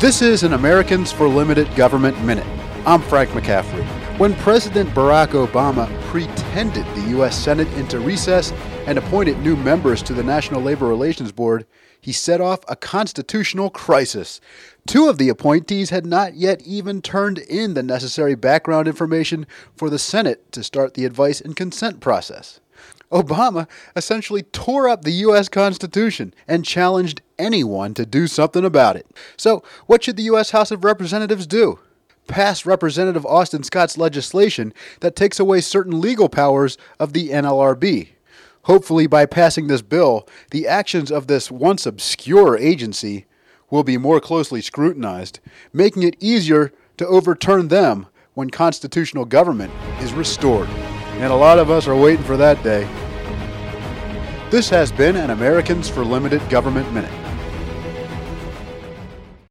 This is an Americans for Limited Government Minute. I'm Frank McCaffrey. When President Barack Obama pretended the U.S. Senate into recess and appointed new members to the National Labor Relations Board, he set off a constitutional crisis. Two of the appointees had not yet even turned in the necessary background information for the Senate to start the advice and consent process. Obama essentially tore up the U.S. Constitution and challenged anyone to do something about it. So, what should the U.S. House of Representatives do? Pass Representative Austin Scott's legislation that takes away certain legal powers of the NLRB. Hopefully, by passing this bill, the actions of this once obscure agency will be more closely scrutinized, making it easier to overturn them when constitutional government is restored. And a lot of us are waiting for that day. This has been an Americans for Limited Government Minute.